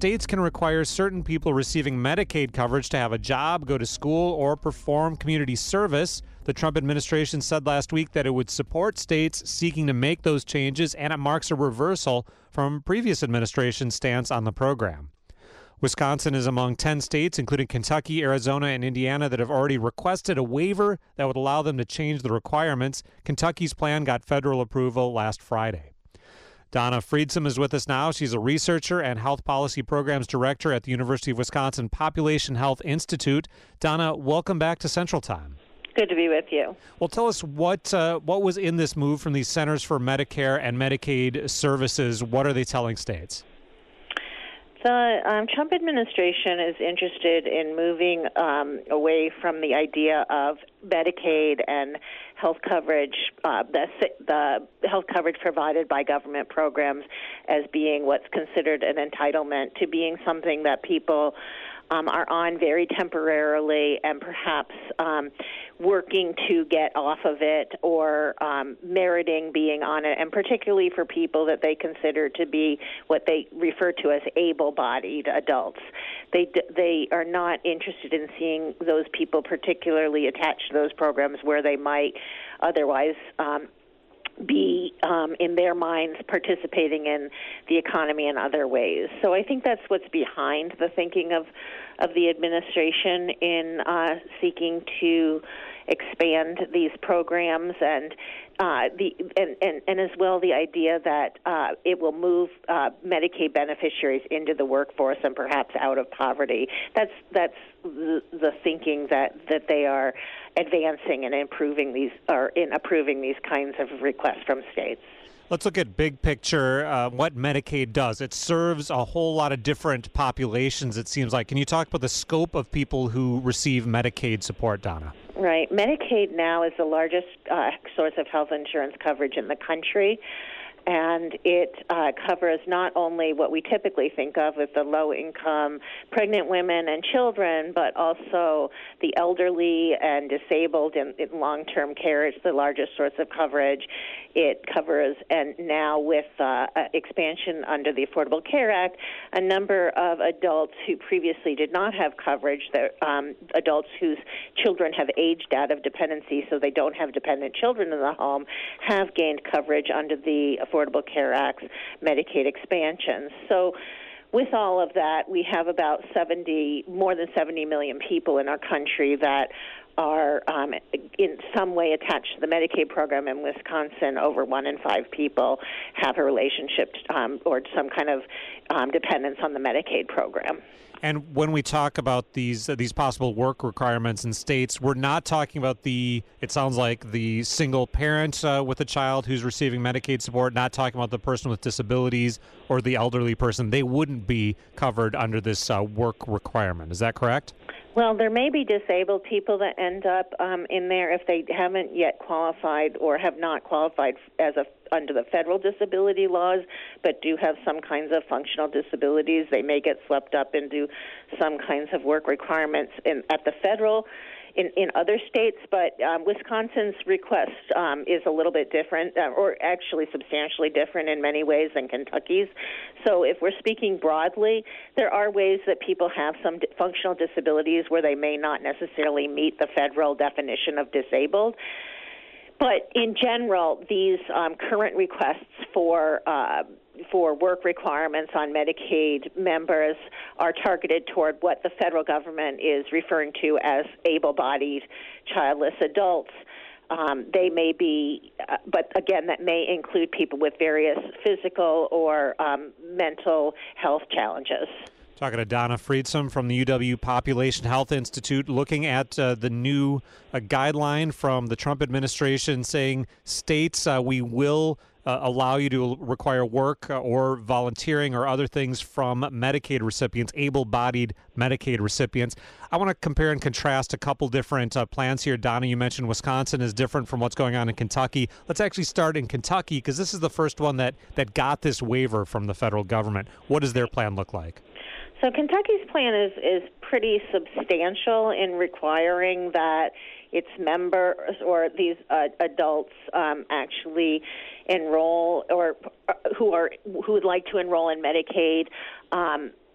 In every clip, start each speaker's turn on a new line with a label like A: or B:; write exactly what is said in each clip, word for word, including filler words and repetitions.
A: states can require certain people receiving Medicaid coverage to have a job, go to school, or perform community service. The Trump administration said last week that it would support states seeking to make those changes, and it marks a reversal from previous administration's stance on the program. Wisconsin is among ten states, including Kentucky, Arizona, and Indiana, that have already requested a waiver that would allow them to change the requirements. Kentucky's plan got federal approval last Friday. Donna Friedsam is with us now. She's a researcher and health policy programs director at the University of Wisconsin Population Health Institute. Donna, welcome back to Central Time.
B: Good to be with you.
A: Well, tell us what uh, what was in this move from these Centers for Medicare and Medicaid Services. What are they telling states?
B: The um, Trump administration is interested in moving um, away from the idea of Medicaid and health coverage, uh, the, the health coverage provided by government programs as being what's considered an entitlement to being something that people um, are on very temporarily and perhaps um, working to get off of it or um, meriting being on it, and particularly for people that they consider to be what they refer to as able-bodied adults. They they are not interested in seeing those people particularly attached to those programs where they might otherwise um, be, um, in their minds, participating in the economy in other ways. So I think that's what's behind the thinking of, of the administration in uh, seeking to expand these programs, and uh, the and, and, and as well the idea that uh, it will move uh, Medicaid beneficiaries into the workforce and perhaps out of poverty. That's that's the, the thinking that, that they are advancing and improving these or in approving these kinds of requests from states.
A: Let's look at big picture, uh, what Medicaid does. It serves a whole lot of different populations, it seems like. Can you talk about the scope of people who receive Medicaid support, Donna?
B: Right. Medicaid now is the largest uh, source of health insurance coverage in the country. And it uh, covers not only what we typically think of with the low-income pregnant women and children, but also the elderly and disabled in, in long-term care. It's the largest source of coverage. It covers, and now with uh, expansion under the Affordable Care Act, a number of adults who previously did not have coverage, um, adults whose children have aged out of dependency so they don't have dependent children in the home, have gained coverage under the Affordable Care Act's Medicaid expansion. So with all of that, we have about seventy, more than seventy million people in our country that are um, in some way attached to the Medicaid program. In Wisconsin, over one in five people have a relationship um, or some kind of um, dependence on the Medicaid program.
A: And when we talk about these uh, these possible work requirements in states, we're not talking about the, it sounds like, the single parent uh, with a child who's receiving Medicaid support, not talking about the person with disabilities or the elderly person. They wouldn't be covered under this uh, work requirement. Is that correct?
B: Well, there may be disabled people that end up um, in there if they haven't yet qualified or have not qualified as a under the federal disability laws, but do have some kinds of functional disabilities. They may get swept up into some kinds of work requirements in, at the federal in, in other states, but um, Wisconsin's request um, is a little bit different, uh, or actually substantially different in many ways than Kentucky's. So if we're speaking broadly, there are ways that people have some d- functional disabilities where they may not necessarily meet the federal definition of disabled. But in general, these um, current requests for uh, for work requirements on Medicaid members are targeted toward what the federal government is referring to as able-bodied childless adults. Um, they may be, uh, but again, that may include people with various physical or um, mental health challenges.
A: Talking to Donna Friedsam from the U W Population Health Institute, looking at uh, the new uh, guideline from the Trump administration saying states, uh, we will uh, allow you to require work uh, or volunteering or other things from Medicaid recipients, able-bodied Medicaid recipients. I want to compare and contrast a couple different uh, plans here. Donna, you mentioned Wisconsin is different from what's going on in Kentucky. Let's actually start in Kentucky because this is the first one that, that got this waiver from the federal government. What does their plan look like?
B: So Kentucky's plan is, is pretty substantial in requiring that its members or these uh, adults um, actually enroll or uh, who are who would like to enroll in Medicaid um,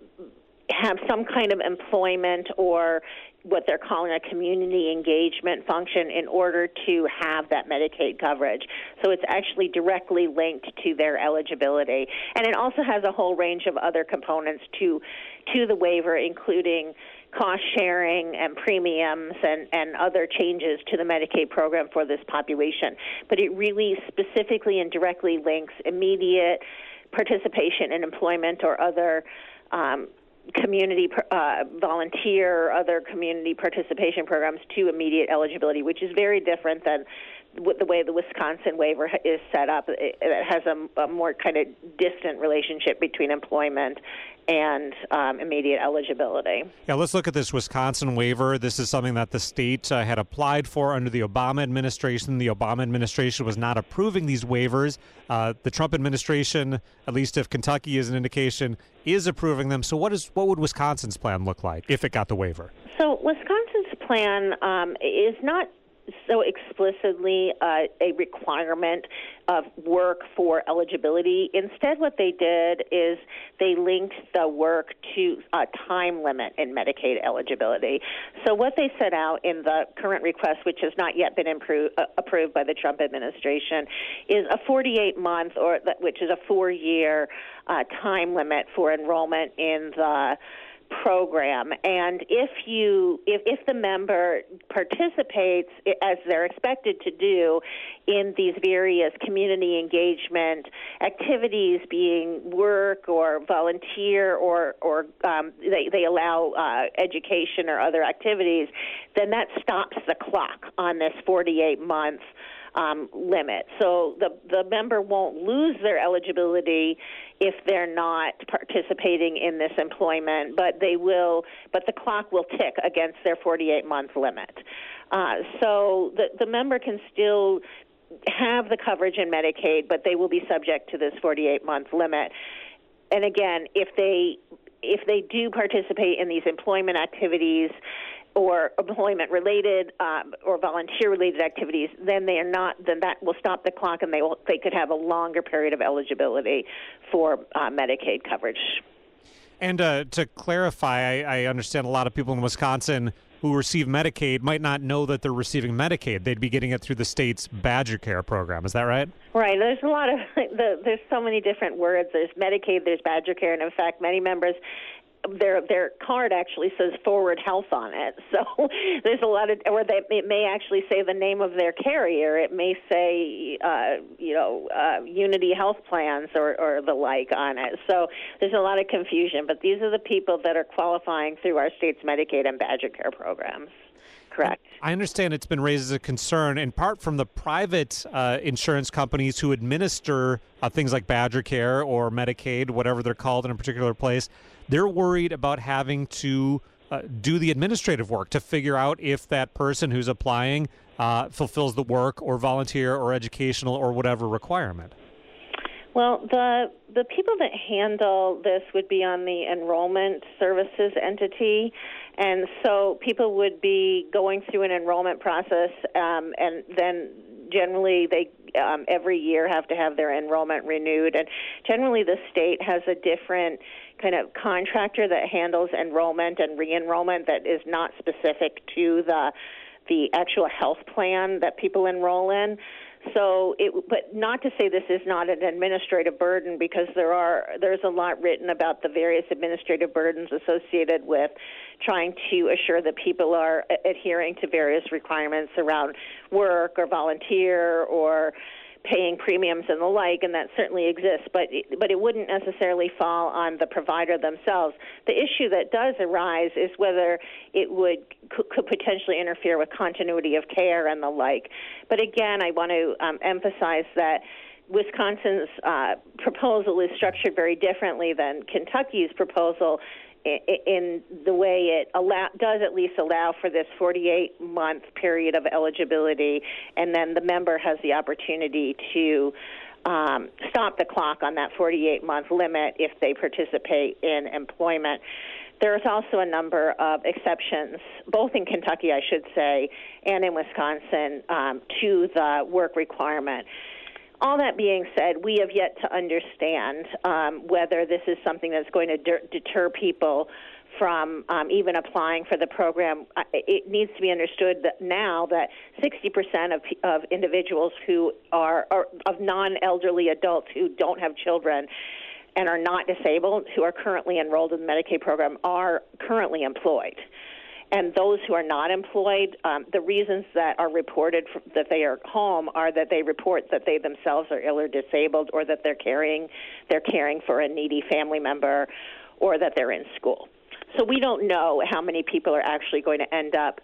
B: have some kind of employment or what they're calling a community engagement function in order to have that Medicaid coverage. So it's actually directly linked to their eligibility. And it also has a whole range of other components to to the waiver, including cost sharing and premiums and, and other changes to the Medicaid program for this population. But it really specifically and directly links immediate participation in employment or other um, community uh, volunteer or other community participation programs to immediate eligibility, which is very different than the way the Wisconsin waiver is set up. It, it has a, a more kind of distant relationship between employment and um, immediate eligibility.
A: Yeah, let's look at this Wisconsin waiver. This is something that the state uh, had applied for under the Obama administration. The Obama administration was not approving these waivers. Uh, the Trump administration, at least if Kentucky is an indication, is approving them. So what is what would Wisconsin's plan look like if it got the waiver?
B: So Wisconsin's plan um, is not so explicitly uh, a requirement of work for eligibility. Instead, what they did is they linked the work to a time limit in Medicaid eligibility. So what they set out in the current request, which has not yet been improved, uh, approved by the Trump administration, is a forty-eight month, or which is a four-year uh, time limit for enrollment in the program. And if you if, if the member participates as they're expected to do in these various community engagement activities, being work or volunteer or or um, they, they allow uh, education or other activities, then that stops the clock on this forty-eight month Um, limit. So the the member won't lose their eligibility if they're not participating in this employment, but they will. But the clock will tick against their forty-eight month limit. Uh, so the the member can still have the coverage in Medicaid, but they will be subject to this forty-eight month limit. And again, if they if they do participate in these employment activities or employment-related um, or volunteer-related activities, then they are not. Then that will stop the clock, and they will. They could have a longer period of eligibility for uh, Medicaid coverage.
A: And uh, to clarify, I, I understand a lot of people in Wisconsin who receive Medicaid might not know that they're receiving Medicaid. They'd be getting it through the state's Badger Care program. Is that right?
B: Right. There's a lot of the, there's so many different words. There's Medicaid. There's Badger Care, and in fact, many members. Their their card actually says Forward Health on it, so there's a lot of, or they, it may actually say the name of their carrier. It may say, uh, you know, uh, Unity Health Plans or, or the like on it. So there's a lot of confusion. But these are the people that are qualifying through our state's Medicaid and Badger Care programs. Correct.
A: I understand it's been raised as a concern, in part from the private uh, insurance companies who administer uh, things like Badger Care or Medicaid, whatever they're called in a particular place. They're worried about having to uh, do the administrative work to figure out if that person who's applying uh, fulfills the work or volunteer or educational or whatever requirement.
B: Well, the the people that handle this would be on the enrollment services entity, and so people would be going through an enrollment process, um, and then generally they um, every year have to have their enrollment renewed, and generally the state has a different kind of contractor that handles enrollment and re-enrollment that is not specific to the the actual health plan that people enroll in. So, it, but not to say this is not an administrative burden, because there are there's a lot written about the various administrative burdens associated with trying to assure that people are adhering to various requirements around work or volunteer or paying premiums and the like, and that certainly exists, but but it wouldn't necessarily fall on the provider themselves. The issue that does arise is whether it would could, could potentially interfere with continuity of care and the like. But again, I want to um, emphasize that Wisconsin's uh, proposal is structured very differently than Kentucky's proposal, in the way it allow, does at least allow for this forty-eight month period of eligibility, and then the member has the opportunity to um, stop the clock on that forty-eight month limit if they participate in employment. There's also a number of exceptions, both in Kentucky, I should say, and in Wisconsin, um, to the work requirement. All that being said, we have yet to understand um, whether this is something that's going to de- deter people from um, even applying for the program. It needs to be understood that now that sixty percent of, of individuals who are, are of non-elderly adults who don't have children and are not disabled, who are currently enrolled in the Medicaid program, are currently employed. And those who are not employed, um, the reasons that are reported for, that they are home are that they report that they themselves are ill or disabled, or that they're caring, they're caring for a needy family member, or that they're in school. So we don't know how many people are actually going to end up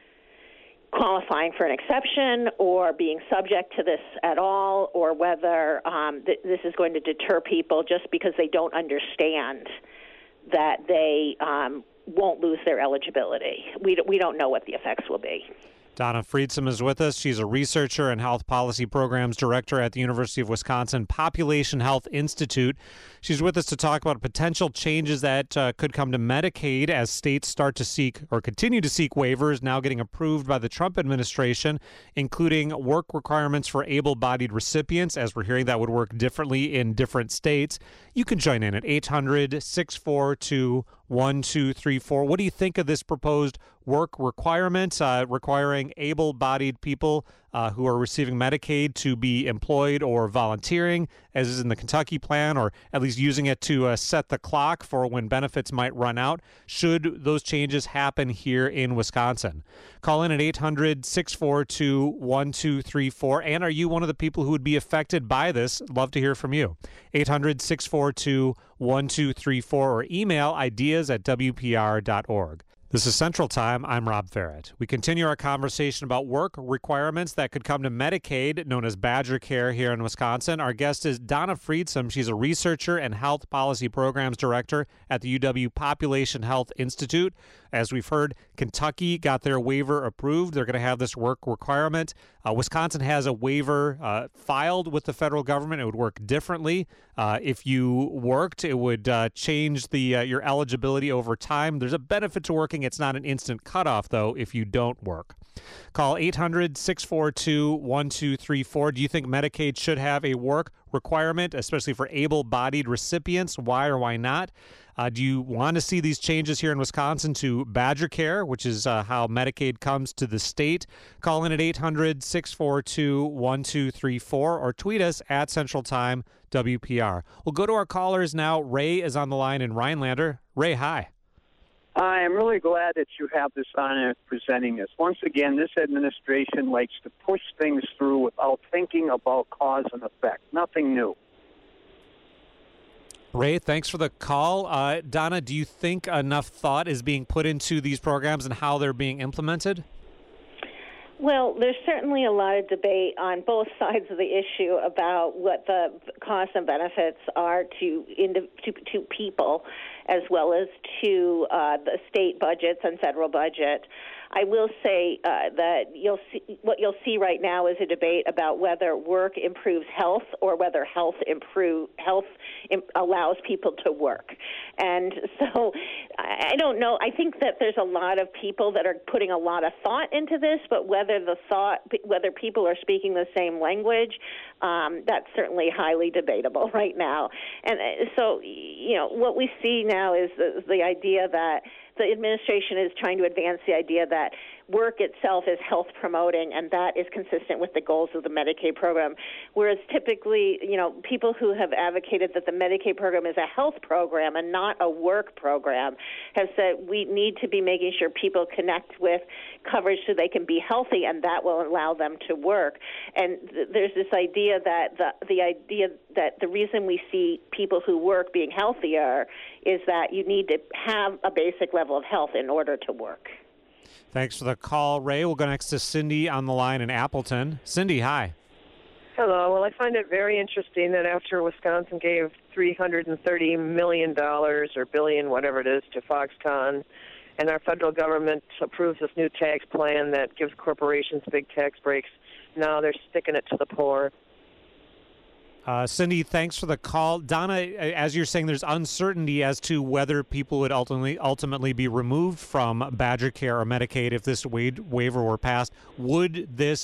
B: qualifying for an exception or being subject to this at all, or whether um, th- this is going to deter people just because they don't understand that they um, won't lose their eligibility. We don't, we don't know what the effects will be.
A: Donna Friedsam is with us. She's a researcher and health policy programs director at the University of Wisconsin Population Health Institute. She's with us to talk about potential changes that uh, could come to Medicaid as states start to seek or continue to seek waivers now getting approved by the Trump administration, including work requirements for able-bodied recipients. As we're hearing, that would work differently in different states. You can join in at eight hundred, six four two, one two three four. What do you think of this proposed work requirement uh, requiring able-bodied people uh, who are receiving Medicaid to be employed or volunteering, as is in the Kentucky plan, or at least using it to uh, set the clock for when benefits might run out? Should those changes happen here in Wisconsin? Call in at eight hundred, six four two, one two three four. And are you one of the people who would be affected by this? Love to hear from you. eight hundred, six four two, one two three four or email ideas at w p r dot org. This is Central Time. I'm Rob Farrett. We continue our conversation about work requirements that could come to Medicaid, known as Badger Care, here in Wisconsin. Our guest is Donna Friedsam. She's a researcher and health policy programs director at the U W Population Health Institute. As we've heard, Kentucky got their waiver approved. They're going to have this work requirement. Uh, Wisconsin has a waiver uh, filed with the federal government. It would work differently. Uh, if you worked, it would uh, change the uh, your eligibility over time. There's a benefit to working. It's not an instant cutoff, though, if you don't work. Call eight hundred, six four two, one two three four. Do you think Medicaid should have a work requirement, especially for able-bodied recipients? Why or why not? Uh, do you want to see these changes here in Wisconsin to Badger Care, which is uh, how Medicaid comes to the state? Call in at eight hundred, six four two, one two three four or tweet us at Central Time W P R. We'll go to our callers now. Ray is on the line in Rhinelander. Ray, hi.
C: I am really glad that you have this honor of presenting this. Once again, this administration likes to push things through without thinking about cause and effect. Nothing new.
A: Ray, thanks for the call. Uh, Donna, do you think enough thought is being put into these programs and how they're being implemented?
B: Well, there's certainly a lot of debate on both sides of the issue about what the costs and benefits are to to, to people, as well as to uh, the state budgets and federal budget. I will say uh, that you'll see, what you'll see right now is a debate about whether work improves health or whether health improve health im- allows people to work. And so I don't know. I think that there's a lot of people that are putting a lot of thought into this, but whether the thought, whether people are speaking the same language, um, that's certainly highly debatable right now. And so, you know, what we see now is the, the idea that the administration is trying to advance the idea that work itself is health promoting, and that is consistent with the goals of the Medicaid program. Whereas typically, you know, people who have advocated that the Medicaid program is a health program and not a work program have said we need to be making sure people connect with coverage so they can be healthy, and that will allow them to work. And th- there's this idea that the the idea that the reason we see people who work being healthier is that you need to have a basic level of health in order to work.
A: Thanks for the call, Ray. We'll go next to Cindy on the line in Appleton. Cindy, hi.
D: Hello. Well, I find it very interesting that after Wisconsin gave three hundred thirty million dollars or billion, whatever it is, to Foxconn, and our federal government approves this new tax plan that gives corporations big tax breaks, now they're sticking it to the poor.
A: Uh, Cindy, thanks for the call. Donna, as you're saying, there's uncertainty as to whether people would ultimately ultimately be removed from Badger Care or Medicaid if this wa- waiver were passed. Would this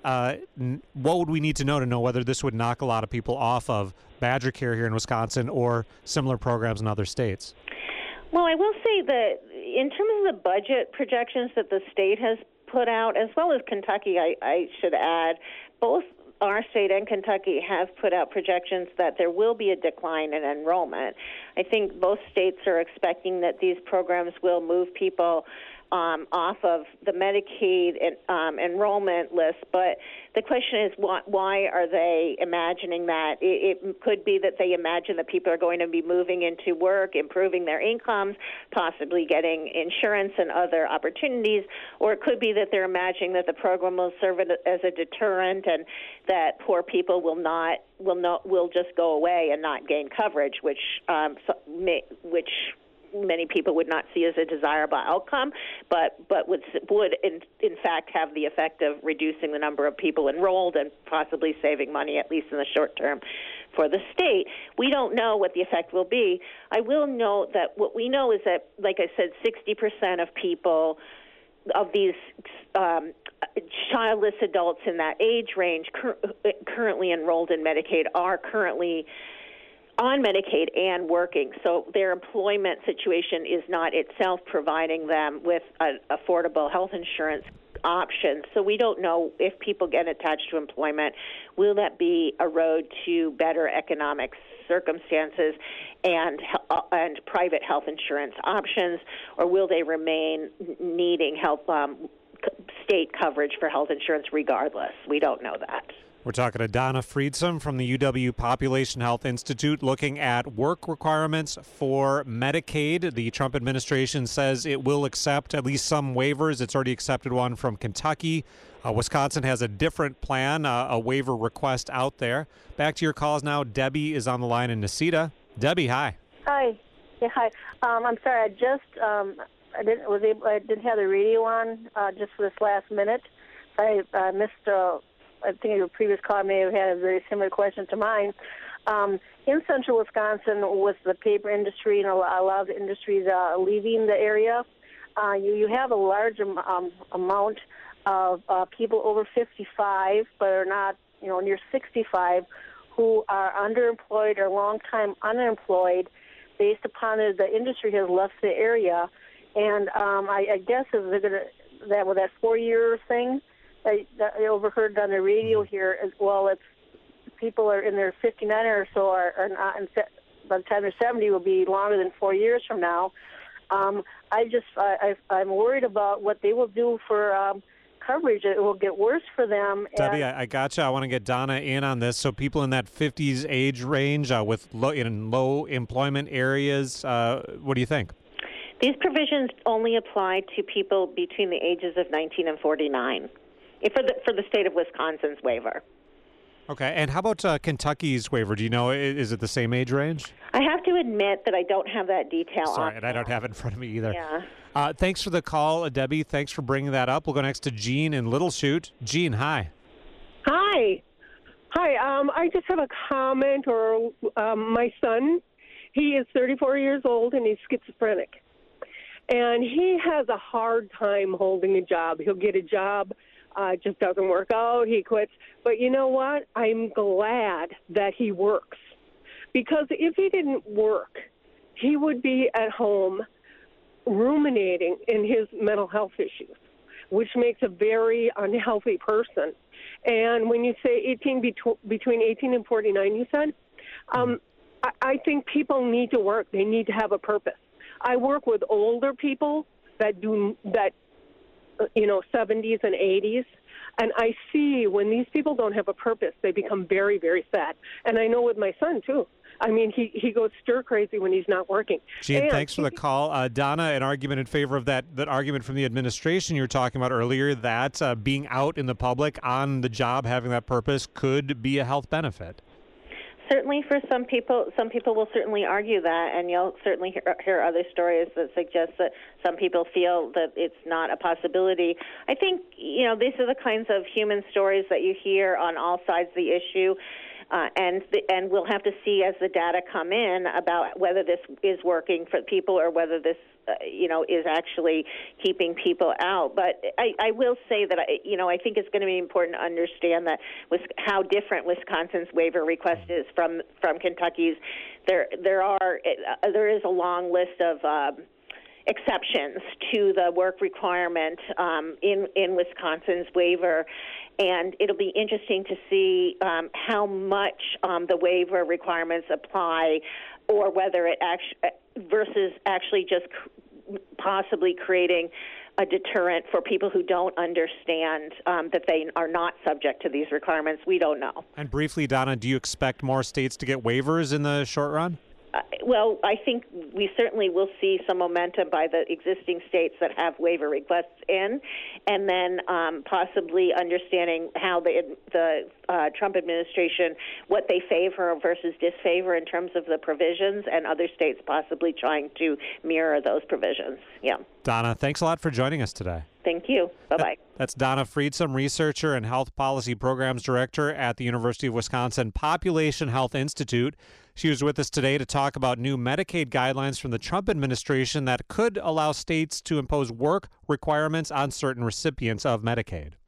A: uh, n- what would we need to know to know whether this would knock a lot of people off of Badger Care here in Wisconsin or similar programs in other states?
B: Well, I will say that in terms of the budget projections that the state has put out, as well as Kentucky, I, I should add, both our state and Kentucky have put out projections that there will be a decline in enrollment. I think both states are expecting that these programs will move people Um, off of the Medicaid en- um, enrollment list, but the question is, why, why are they imagining that? It, it could be that they imagine that people are going to be moving into work, improving their incomes, possibly getting insurance and other opportunities, or it could be that they're imagining that the program will serve as a deterrent and that poor people will not will not will just go away and not gain coverage, which um, so, may, which many people would not see as a desirable outcome, but but would would in in fact have the effect of reducing the number of people enrolled and possibly saving money, at least in the short term, for the state. We don't know what the effect will be. I will note that what we know is that, like I said, sixty percent of people, of these um, childless adults in that age range cur- currently enrolled in Medicaid are currently on Medicaid and working, so their employment situation is not itself providing them with an affordable health insurance option. So we don't know if people get attached to employment, will that be a road to better economic circumstances and and private health insurance options, or will they remain needing health um, state coverage for health insurance regardless? We don't know that.
A: We're talking to Donna Friedsam from the U W Population Health Institute, looking at work requirements for Medicaid. The Trump administration says it will accept at least some waivers. It's already accepted one from Kentucky. Uh, Wisconsin has a different plan, uh, a waiver request out there. Back to your calls now. Debbie is on the line in Necedah. Debbie, hi.
E: Hi. Yeah, hi. Um, I'm sorry. I just um, I didn't was able I didn't have the radio on uh, just for this last minute. I uh, missed. Uh, I think your previous caller may have had a very similar question to mine. Um, in central Wisconsin, with the paper industry and a lot of industries uh, leaving the area, uh, you, you have a large um, amount of uh, people over fifty-five, but are not, you know, near sixty-five, who are underemployed or long-time unemployed, based upon the, the industry has left the area. And um, I, I guess if they're gonna, that with that four-year thing. I, I overheard on the radio here as well. It's people are in their fifty-nine or so are, are not. In, by the time they're seventy, will be longer than four years from now. Um, I just I, I, I'm worried about what they will do for um, coverage. It will get worse for them.
A: Debbie, I, I gotcha. I want to get Donna in on this. So people in that fifties age range uh, with low, in low employment areas, uh, what do you think?
B: These provisions only apply to people between the ages of nineteen and forty-nine. For the for the state of Wisconsin's waiver.
A: Okay, and how about uh, Kentucky's waiver? Do you know, is it the same age range?
B: I have to admit that I don't have that detail.
A: Sorry, and I don't have it in front of me either.
B: Yeah.
A: Uh, thanks for the call, uh, Debbie. Thanks for bringing that up. We'll go next to Jean in Little Chute. Jean, hi.
F: Hi. Hi, um, I just have a comment, or um, my son, he is thirty-four years old, and he's schizophrenic. And he has a hard time holding a job. He'll get a job. Uh, it just doesn't work out. He quits. But you know what? I'm glad that he works. Because if he didn't work, he would be at home ruminating in his mental health issues, which makes a very unhealthy person. And when you say eighteen between eighteen and forty-nine, you said, um, I, I think people need to work. They need to have a purpose. I work with older people that do that. You know, seventies and eighties. And I see when these people don't have a purpose, they become very, very sad. And I know with my son, too. I mean, he, he goes stir crazy when he's not working.
A: Gene,
F: and
A: thanks for the call. Uh, Donna, an argument in favor of that, that argument from the administration you were talking about earlier, that uh, being out in the public on the job, having that purpose, could be a health benefit.
B: Certainly for some people, some people will certainly argue that, and you'll certainly hear, hear other stories that suggest that some people feel that it's not a possibility. I think, you know, these are the kinds of human stories that you hear on all sides of the issue. Uh, and the, and we'll have to see as the data come in about whether this is working for people or whether this, uh, you know, is actually keeping people out. But I, I will say that, I, you know, I think it's going to be important to understand that with how different Wisconsin's waiver request is from from Kentucky's. There there are uh, there is a long list of Um, exceptions to the work requirement um, in in Wisconsin's waiver, and it'll be interesting to see um, how much um, the waiver requirements apply, or whether it actually versus actually just possibly creating a deterrent for people who don't understand um, that they are not subject to these requirements. We don't know.
A: And briefly, Donna, do you expect more states to get waivers in the short run?
B: Uh, well, I think we certainly will see some momentum by the existing states that have waiver requests in, and then um, possibly understanding how the the uh, Trump administration, what they favor versus disfavor in terms of the provisions, and other states possibly trying to mirror those provisions. Yeah.
A: Donna, thanks a lot for joining us today.
B: Thank you. Bye-bye.
A: That's Donna Friedsam, researcher and health policy programs director at the University of Wisconsin Population Health Institute. She was with us today to talk about new Medicaid guidelines from the Trump administration that could allow states to impose work requirements on certain recipients of Medicaid.